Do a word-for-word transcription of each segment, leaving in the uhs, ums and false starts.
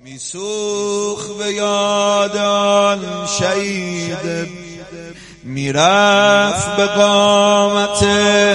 میسوخ به یادان شهید میرفت به قامت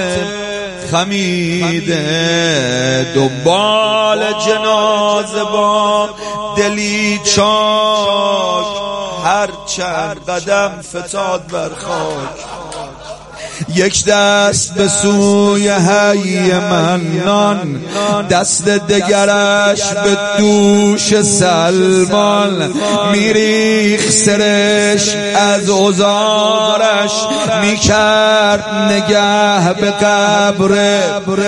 خمیده دنبال جنازه با دلی چاک هر چند قدم فتاد بر خاک یک دست به سوی حی منان دست دگرش به دوش سلمان میریخ سرش از عذارش میکرد نگه به قبر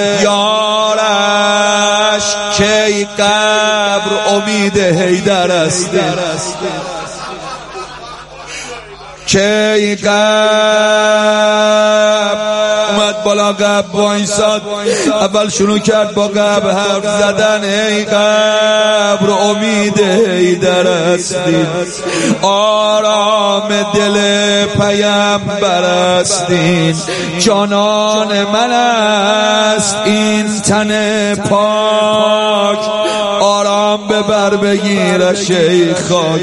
یارش که قبر امید حیدر است که قبر اومد بالا قبر وایساد اول شروع کرد با قبر حرف زدن ای قبر امید حیدر هستی آرام دل پیامبر هستین جانان من است این تن پاک آرام ببر بگیرش ای خاک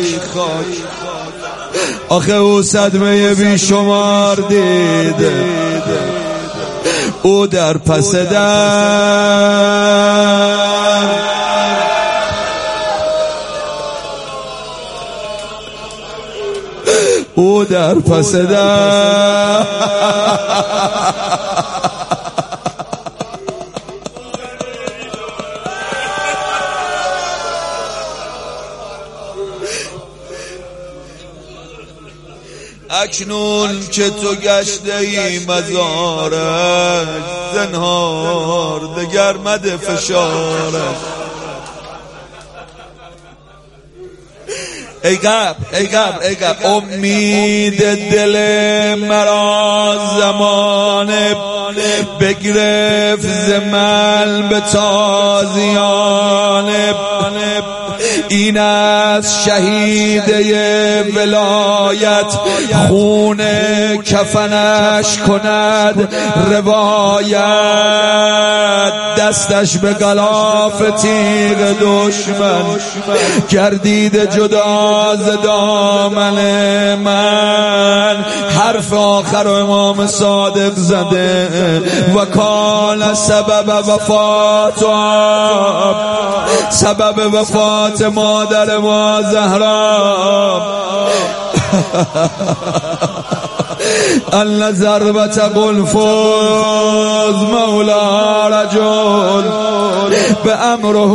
آخه او صدمه بی شمار دیده او در پس در او در پس در اکنون که تو گشته ای مزارش زنهار دگر مده فشارش ای قبر ای قبر ای قبر امید دل مرا زمانه بگرفت ز من به تازیانه این از شهیده ولایت خون کفنش کند روایت دستش به غلاف تیغ دشمن گردیده جدا ز دامن من حرف آخر امام صادق زده و کان سبب وفات سبب وفات مادر ما زهرا ان ضربت قنفذ مولا رجل به امره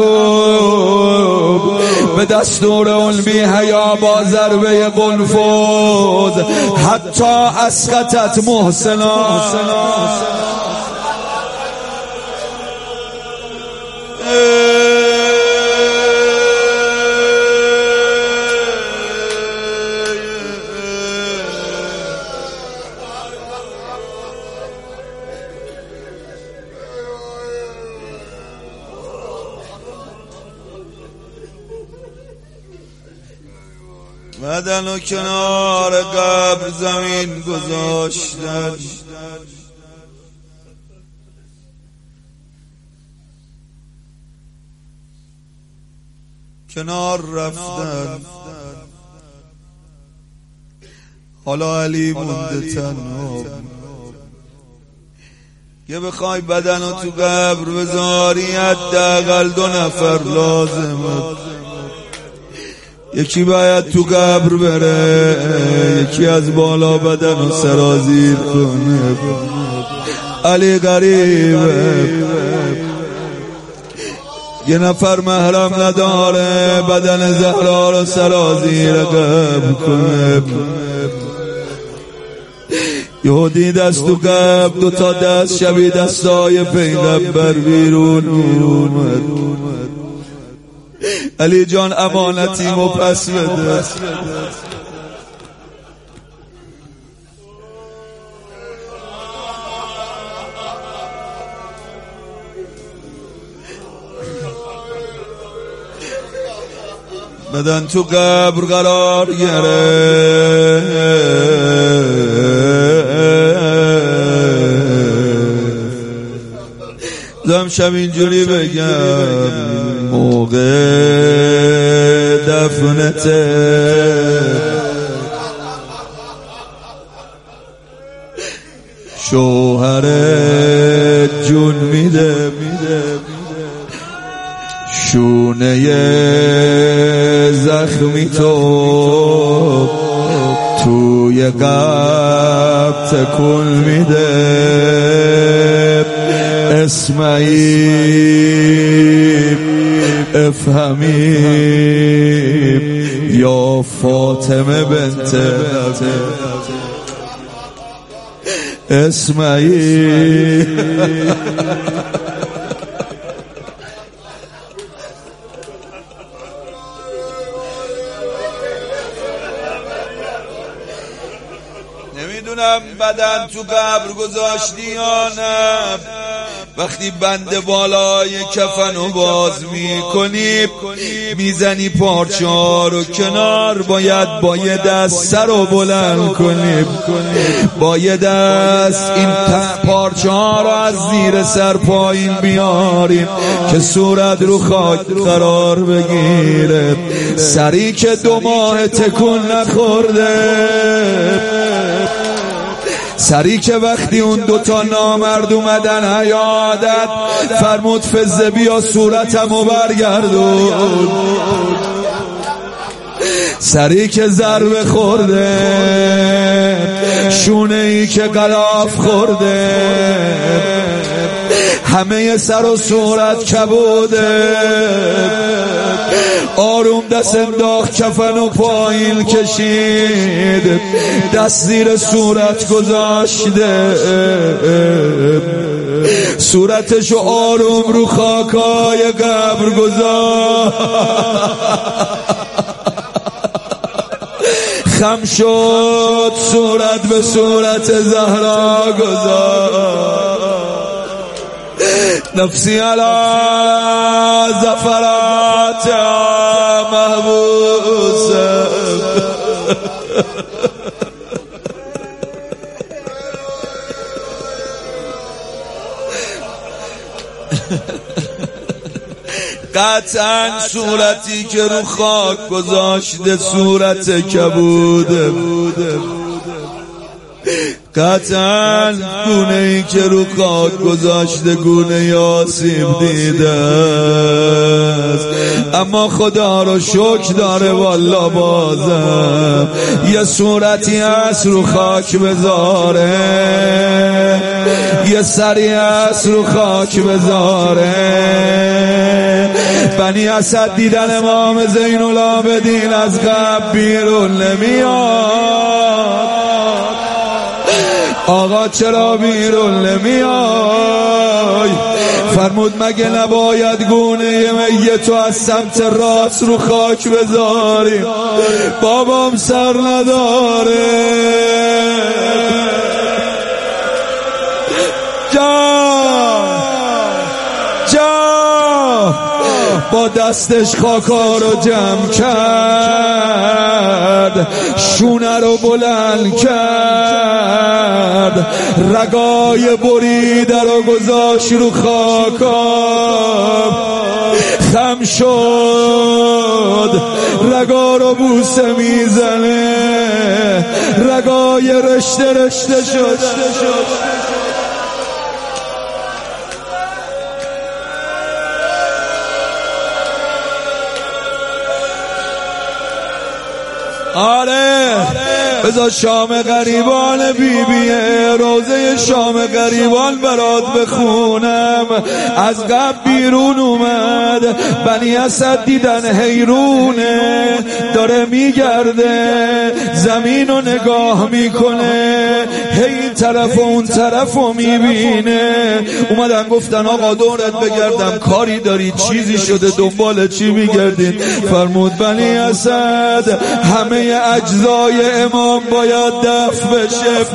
به دستور علمی حیا با ضربه قنفذ حتی اسقطت محسنا بدن و کنار قبر زمین گذاشتن کنار رفتن حالا علی مونده تنها یه بخوای بدن و تو قبر بذاری حداقل دو نفر لازمه یکی باید تو قبر بره یکی از بالا بدن و سرازیر کنه علی غریبه یه نفر محرم نداره بدن زهرا رو سرازیر قبر کنه یهودی دست تو قبر دو تا دست شبیه دستای پیغمبر بیرون اومد علی جان امانتیمو پس بده بدن تو قبر قرار گرفت دوستم شب اینجوری بگم موقع دفنته شوهرت جون میده شونه زخمی تو توی قلب تکون میده اسمعیل افهمی یا فاطمه بنت اسمعیل نمیدونم بدن تو قبر گذاشتی یا نه وقتی بند بالای کفنو باز میکنی میزنی پارچه ها رو کنار باید با یه دست سر رو بلند کنی با یه دست این پارچه ها رو از زیر سر پایین بیاریم که صورت رو خاک قرار بگیره سری که دو ماه تکون نخورده سری که وقتی اون دوتا نامرد اومدن حیادت فرمود فزه بیا صورتمو برگردون سری که ضربه خورده شونه ای که غلاف خورده همه سر و صورت کبوده آروم دست انداخت کفن و پایین کشید دست زیر صورت گذاشته صورتشو آروم رو خاکای قبر گذاشت خم شد صورت به صورت زهرا گذاشت نفسی علی زفرات محبوس قطعا صورتی که رو خاک گذاشته صورت کبوده قطعا گونه ای که رو خاک گذاشته گونه آسیب دیده است اما خدا رو شکر داره والا بازم یه صورتی هست رو خاک بذاره یه سری هست رو خاک بذاره بنی اسد دیدن امام زین العابدین از قبر بیرون نمیاد آقا چرا بیرون نمیای فرمود مگه نباید گونه میتو از سمت راست رو خاک بذاریم بابام سر نداره جا جا با دستش خاکا رو جمع کرد شونه رو بلند کرد رگای بریده رو گذاشت رو خاکا خم شد رگا رو بوسه میزنه رگای رشته رشته شد آره بذار شام غریبان بیبیه روزه شام غریبان برات بخونم از قبر بیرون اومد بنی اسد دیدن حیرونه داره میگرده زمین رو نگاه میکنه هی این طرف و اون طرف رو میبینه اومدن گفتن آقا دورت بگردم کاری داری چیزی شده دنبال چی میگردین فرمود بنی اسد همه اجزای امام باید دفن بشه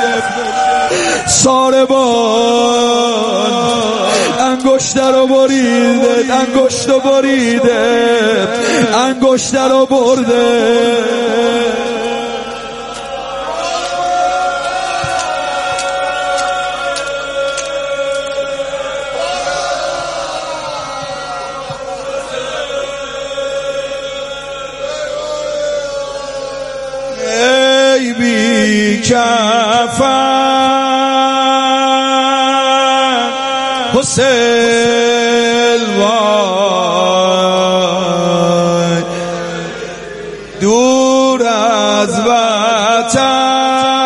ساربان انگشت رو بریده انگشت رو بریده انگشت رو برده کفن حسین وای دور از وطن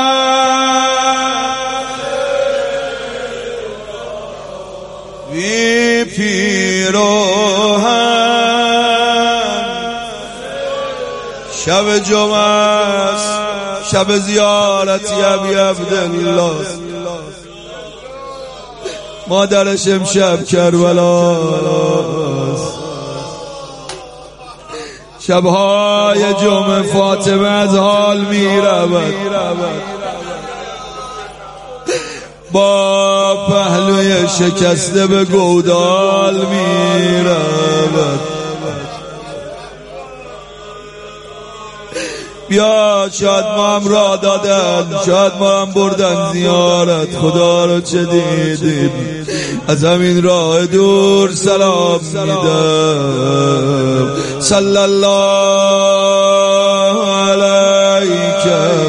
بی پیراهن شب جمعه است شب زیارت ابی عبدالله مادرش امشب کربلاست شبهای جمعه فاطمه از حال می رود با پهلوی شکسته به گودال می رود بیا شاید ما هم را دادن شاید ما هم بردن زیارت خدا رو چه دیدیم از همین راه دور سلام میدم صلی الله علیک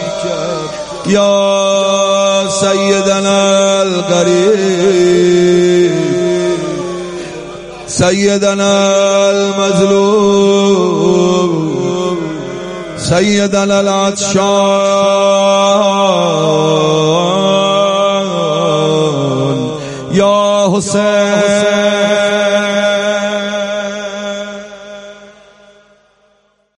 یا سیدنا القریب سیدنا المظلوم سیدنا العطشان یا حسین